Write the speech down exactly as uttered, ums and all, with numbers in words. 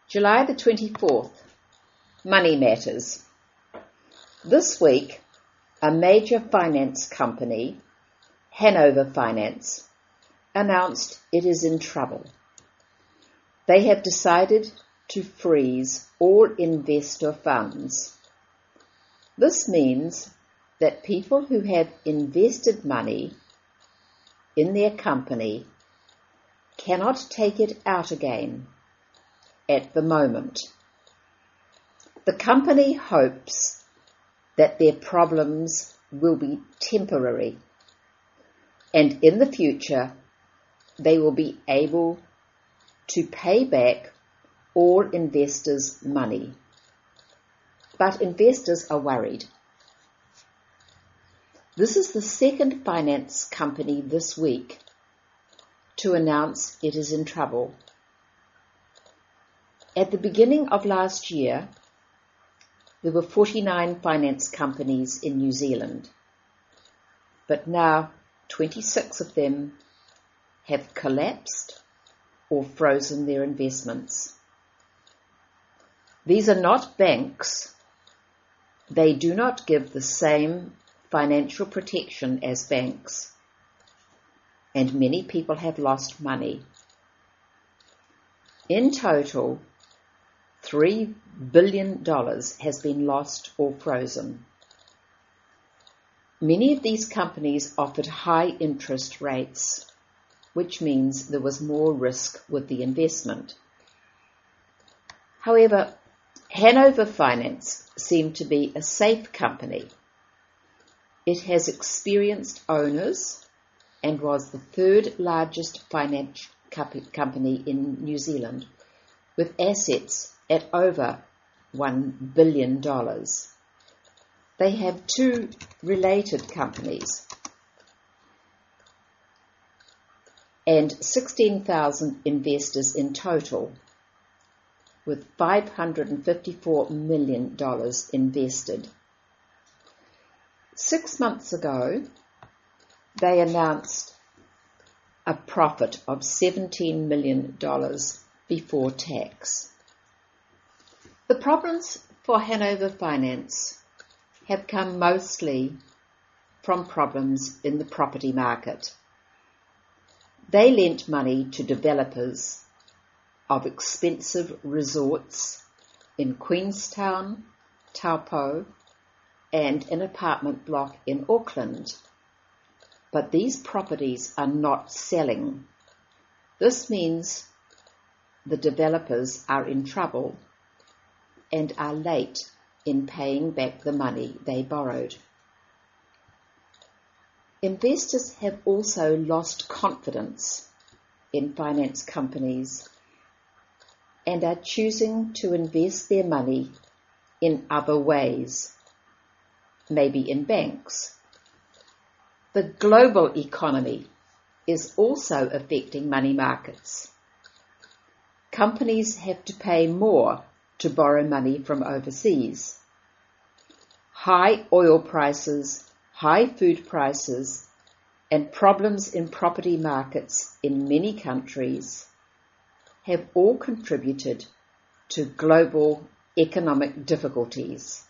July the twenty-fourth, Money Matters. This week, a major finance company, Hanover Finance, announced it is in trouble. They have decided to freeze all investor funds. This means that people who have invested money in their company cannot take it out again at the moment. The company hopes that their problems will be temporary, and in the future they will be able to pay back all investors' money. But investors are worried. This is the second finance company this week to announce it is in trouble. At the beginning of last year, there were forty-nine finance companies in New Zealand, but now twenty-six of them have collapsed or frozen their investments. These are not banks. They do not give the same financial protection as banks, and many people have lost money. In total, three billion dollars has been lost or frozen. Many of these companies offered high interest rates, which means there was more risk with the investment. However, Hanover Finance seemed to be a safe company. It has experienced owners and was the third largest finance company in New Zealand, with assets at over one billion dollars. They have two related companies and sixteen thousand investors in total, with five hundred fifty-four million dollars invested. Six months ago, they announced a profit of seventeen million dollars before tax. The problems for Hanover Finance have come mostly from problems in the property market. They lent money to developers of expensive resorts in Queenstown, Taupo, and an apartment block in Auckland. But these properties are not selling. This means the developers are in trouble and are late in paying back the money they borrowed. Investors have also lost confidence in finance companies and are choosing to invest their money in other ways, maybe in banks. The global economy is also affecting money markets. Companies have to pay more to borrow money from overseas. High oil prices, high food prices, and problems in property markets in many countries have all contributed to global economic difficulties.